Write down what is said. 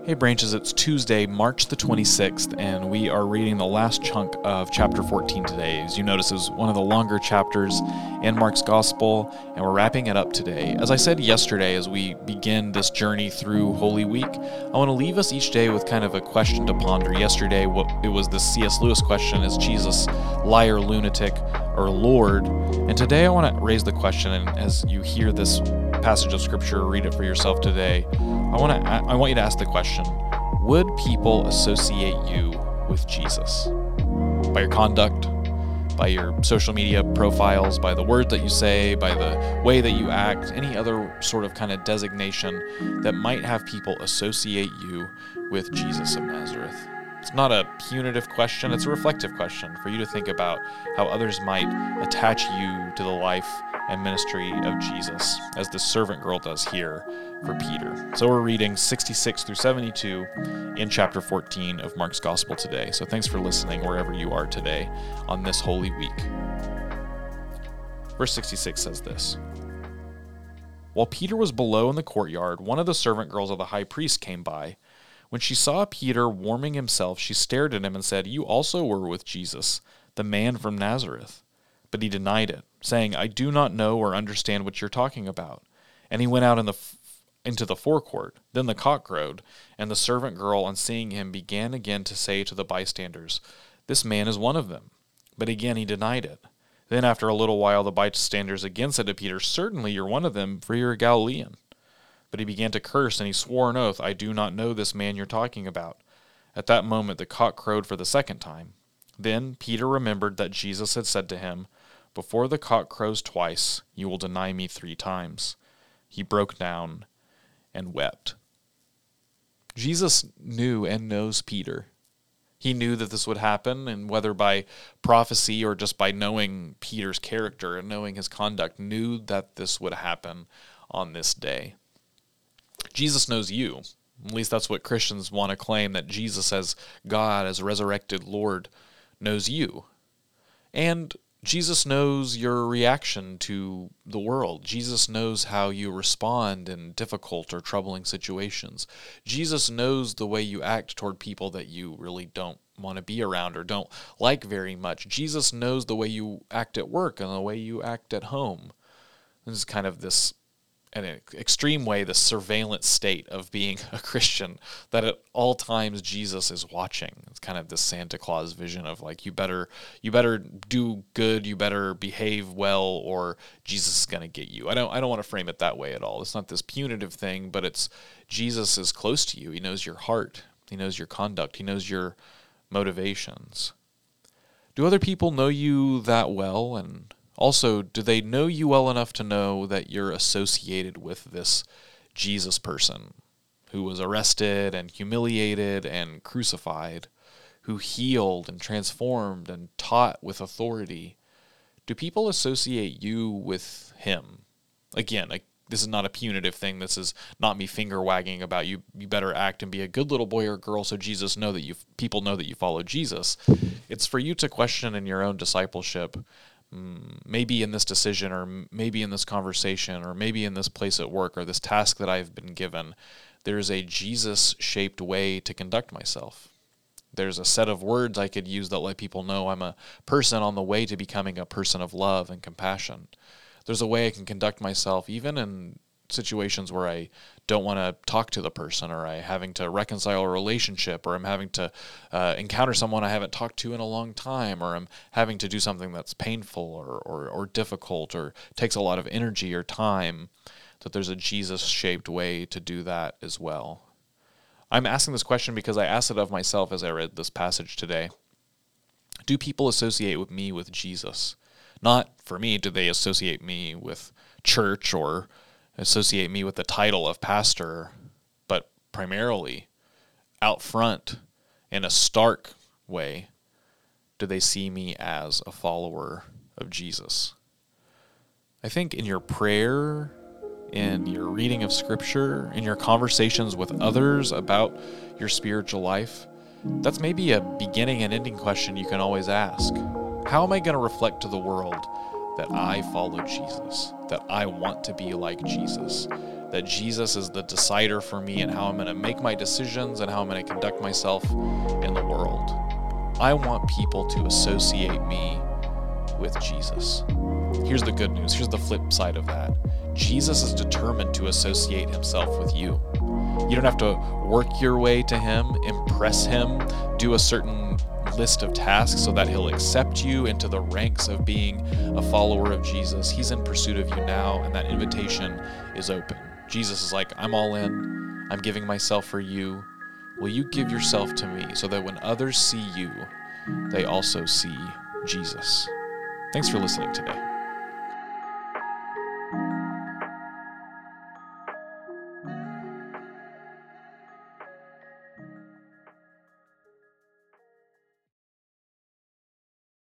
Hey Branches, it's Tuesday, March the 26th, and we are reading the last chunk of chapter 14 today. As you notice, it was one of the longer chapters in Mark's Gospel, and we're wrapping it up today. As I said yesterday, as we begin this journey through Holy Week, I want to leave us each day with kind of a question to ponder. Yesterday, it was the C.S. Lewis question, is Jesus liar, lunatic, or Lord? And today I want to raise the question, and as you hear this passage of Scripture, read it for yourself today, I want you to ask the question, would people associate you with Jesus? By your conduct, by your social media profiles, by the words that you say, by the way that you act, any other sort of kind of designation that might have people associate you with Jesus of Nazareth? It's not a punitive question, it's a reflective question for you to think about how others might attach you to the life and ministry of Jesus, as the servant girl does here for Peter. So we're reading 66 through 72 in chapter 14 of Mark's Gospel today. So thanks for listening wherever you are today on this Holy Week. Verse 66 says this: While Peter was below in the courtyard, one of the servant girls of the high priest came by. When she saw Peter warming himself, she stared at him and said, "You also were with Jesus, the man from Nazareth." But he denied it, saying, "I do not know or understand what you're talking about." And he went out into the forecourt. Then the cock crowed, and the servant girl, on seeing him, began again to say to the bystanders, "This man is one of them." But again he denied it. Then after a little while the bystanders again said to Peter, "Certainly you're one of them, for you're a Galilean." But he began to curse, and he swore an oath, "I do not know this man you're talking about." At that moment the cock crowed for the second time. Then Peter remembered that Jesus had said to him, "Before the cock crows twice, you will deny me 3 times." He broke down and wept. Jesus knew and knows Peter. He knew that this would happen, and whether by prophecy or just by knowing Peter's character and knowing his conduct, knew that this would happen on this day. Jesus knows you. At least that's what Christians want to claim, that Jesus as God, as resurrected Lord, knows you. And Jesus knows your reaction to the world. Jesus knows how you respond in difficult or troubling situations. Jesus knows the way you act toward people that you really don't want to be around or don't like very much. Jesus knows the way you act at work and the way you act at home. This is kind of this, in an extreme way, the surveillance state of being a Christian, that at all times Jesus is watching. It's kind of this Santa Claus vision of like, you better do good, you better behave well, or Jesus is going to get you. I don't want to frame it that way at all. It's not this punitive thing, but it's Jesus is close to you. He knows your heart. He knows your conduct. He knows your motivations. Do other people know you that well? And also, do they know you well enough to know that you're associated with this Jesus person who was arrested and humiliated and crucified, who healed and transformed and taught with authority? Do people associate you with him? Again, this is not a punitive thing. This is not me finger wagging about you better act and be a good little boy or girl so people know that you follow Jesus. It's for you to question in your own discipleship. Maybe in this decision, or maybe in this conversation, or maybe in this place at work, or this task that I've been given, there's a Jesus-shaped way to conduct myself. There's a set of words I could use that let people know I'm a person on the way to becoming a person of love and compassion. There's a way I can conduct myself even in situations where I don't want to talk to the person, or I'm having to reconcile a relationship, or I'm having to encounter someone I haven't talked to in a long time, or I'm having to do something that's painful or difficult or takes a lot of energy or time, that there's a Jesus-shaped way to do that as well. I'm asking this question because I asked it of myself as I read this passage today. Do people associate me with Jesus? Not for me, do they associate me with church or associate me with the title of pastor, but primarily, out front, in a stark way, do they see me as a follower of Jesus? I think in your prayer, in your reading of Scripture, in your conversations with others about your spiritual life, that's maybe a beginning and ending question you can always ask. How am I going to reflect to the world that I follow Jesus, that I want to be like Jesus? that Jesus is the decider for me and how I'm going to make my decisions and how I'm going to conduct myself in the world. I want people to associate me with Jesus. Here's the good news. Here's the flip side of that. Jesus is determined to associate himself with you. You don't have to work your way to him, impress him, do a certain list of tasks so that he'll accept you into the ranks of being a follower of Jesus. He's in pursuit of you now, and that invitation is open. Jesus is like, I'm all in. I'm giving myself for you. Will you give yourself to me so that when others see you, they also see Jesus? Thanks for listening today.